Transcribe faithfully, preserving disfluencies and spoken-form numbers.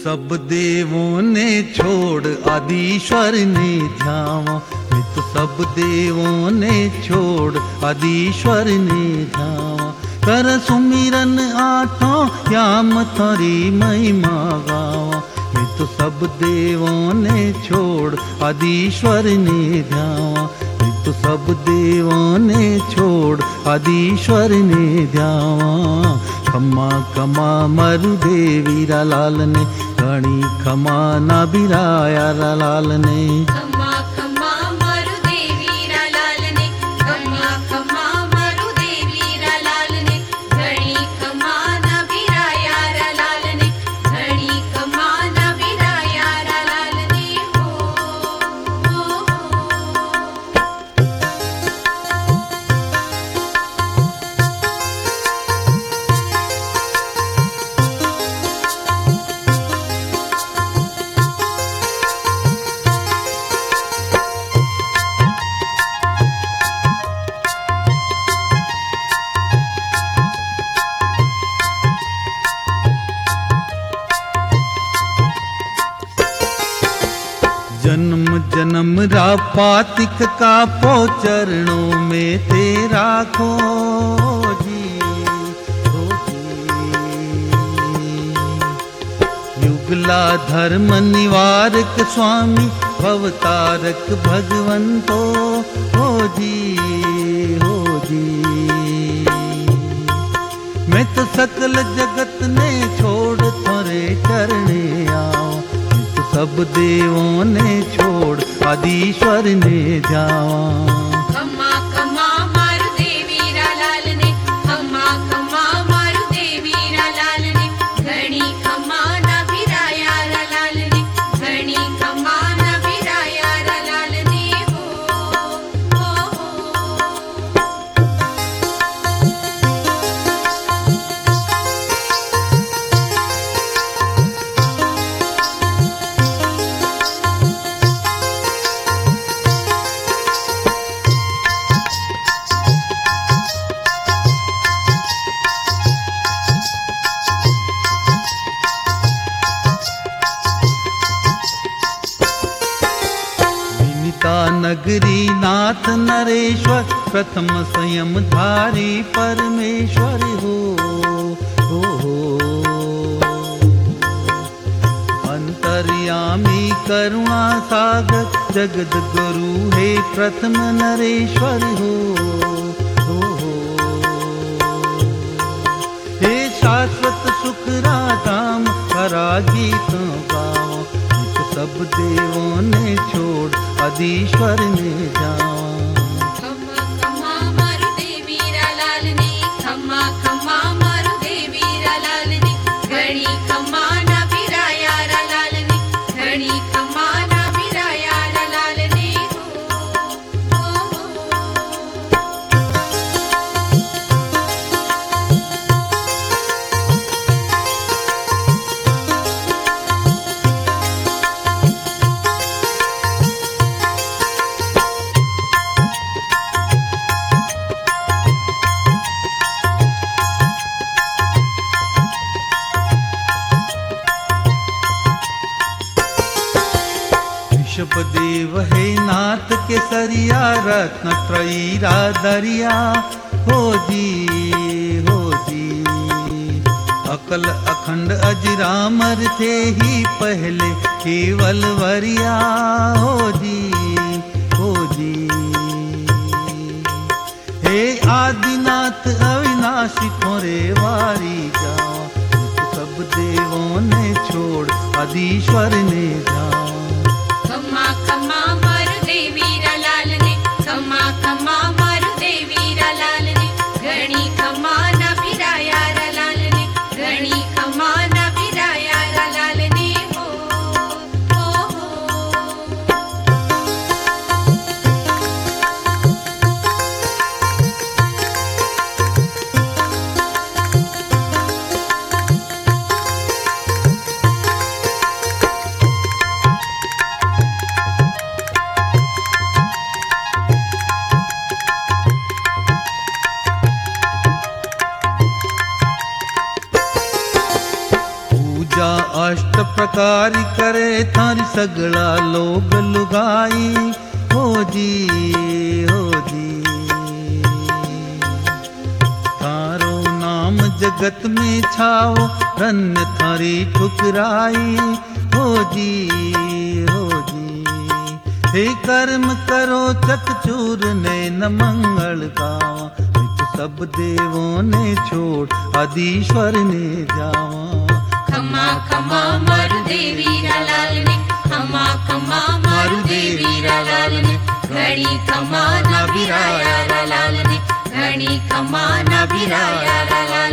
सब देवों ने छोड़ आदिश्वर ने ध्यावा। मैं तो सब देवों ने छोड़ आदिश्वर ने ध्यावा। कर सुमिरन आठों याम थारी महिमा गावा। मैं तो सब देवों ने छोड़ आदिश्वर ने ध्यावा। मैं तो सब देवों ने छोड़ आदिश्वर ने ध्यावा। खम्मा खमा मरु देवी रा लाल ने घणी खमा ना बिराया रा लाल ने। खम्मा खम्मा मरु देवी रा लाल ने खम्मा खम्मा मरु देवी रा लाल ने घणी खम्मा ना बिराया रा लाल ने घणी खम्मा ना बिराया रा लाल ने हो, हो, हो। जन्म जन्म रा पातिक का पो चरणों में तेरा खोजी युगला धर्म निवारक स्वामी भवतारक भगवंतो हो जी हो जी। मैं तो सकल जगत ने छोड़ थोरे चरणे आओ। सब देवों ने छोड़ आदिश्वर ने जावा। खम्मा खम्मा मरु देवी रा लाल ने खम्मा खम्मा मरु देवी रा लाल ने घणी खम्मा ना बिराया रा लाल ने घणी खम्मा ना बिराया रा लाल ने हो, हो, हो। नगरी नाथ नरेश्वर प्रथम संयम धारी परमेश्वर हो, हो, हो। अंतर्यामी करुणा सागर जगत गुरु है प्रथम नरेश्वर हो, हो, हो। हे शाश्वत सुख राधाम हरा गीत गाओ। सब देवों ने छोड़ आदिश्वर ने जावा। खम्मा खम्मा मरु देवी रा लाल ने खम्मा खम्मा मरु देवी रा लाल ने घणी खम्मा ना बिराया रा लाल ने घणी खम्मा ना बिराया रा लाल ने हो, हो, हो। देव है नाथ के सरिया रत्न त्रयीरा दरिया हो जी हो जी। अकल अखंड अजरामर थे ही पहले केवल वरिया हो जी हो जी। हे आदिनाथ अविनाशी खोरे वारी जाओ। सब देवों ने छोड़ आदिश्वर ने जाओ। खम्मा खम्मा मरु देवी रा लाल ने खम्मा खम्मा मरु देवी रा लाल ने घणी खम्मा ना बिराया रा लाल ने घणी खम्मा ना बिराया रा लाल ने हो, हो, हो। नमस्कार करे थारी सगला लोग लुगाई। हो जी हो जी थारो नाम जगत में छाओ, धन्य थारी ठुकराई। हो जी हो जी हे कर्म करो चकचूर ने न मंगल गावा, सब देवों ने छोड़ आदिश्वर ने जावा। खमा खमा मारु देवी लाल ने, खमा खमा मारु देवी लाल ने, घड़ी खमा ना बिराया लाल ने, घड़ी खमा ना बिराया लाल